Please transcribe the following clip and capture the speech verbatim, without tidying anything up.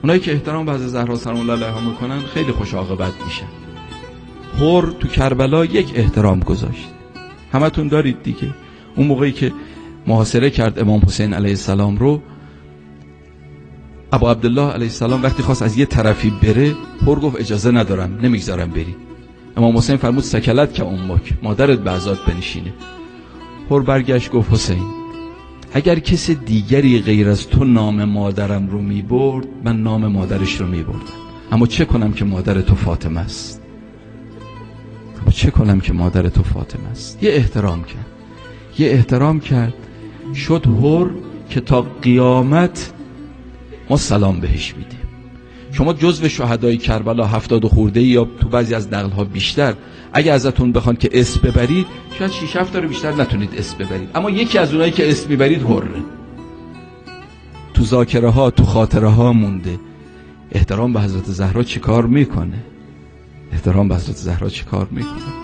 اونایی که احترام به حضرت زهرا سلام الله علیها میکنن خیلی خوش عاقبت میشن. حر تو کربلا یک احترام گذاشت، همتون دارید دیگه. اون موقعی که محاصره کرد امام حسین علیه السلام رو، ابو عبدالله علیه السلام وقتی خواست از یه طرفی بره، حر گفت اجازه ندارم، نمیگذارم بری. امام حسین فرمود سکلت که امک، مادرت به عزات بنشینه. حر برگشت گفت حسین اگر کس دیگری غیر از تو نام مادرم رو میبرد، من نام مادرش رو میبردم، اما چه کنم که مادر تو فاطمه است، اما چه کنم که مادر تو فاطمه است. یه احترام کرد، یه احترام کرد، شد حر که تا قیامت ما سلام بهش میدیم. شما جزو شهدای کربلا هفتاد و خورده یا تو بعضی از نقل ها بیشتر، اگه ازتون بخوان که اسم ببرید شاید شش هفت تا رو بیشتر نتونید اسم ببرید، اما یکی از اونایی که اسم میبرید حره، تو ذاکره ها تو خاطره ها مونده. احترام به حضرت زهرا چیکار میکنه؟ احترام به حضرت زهرا چیکار میکنه؟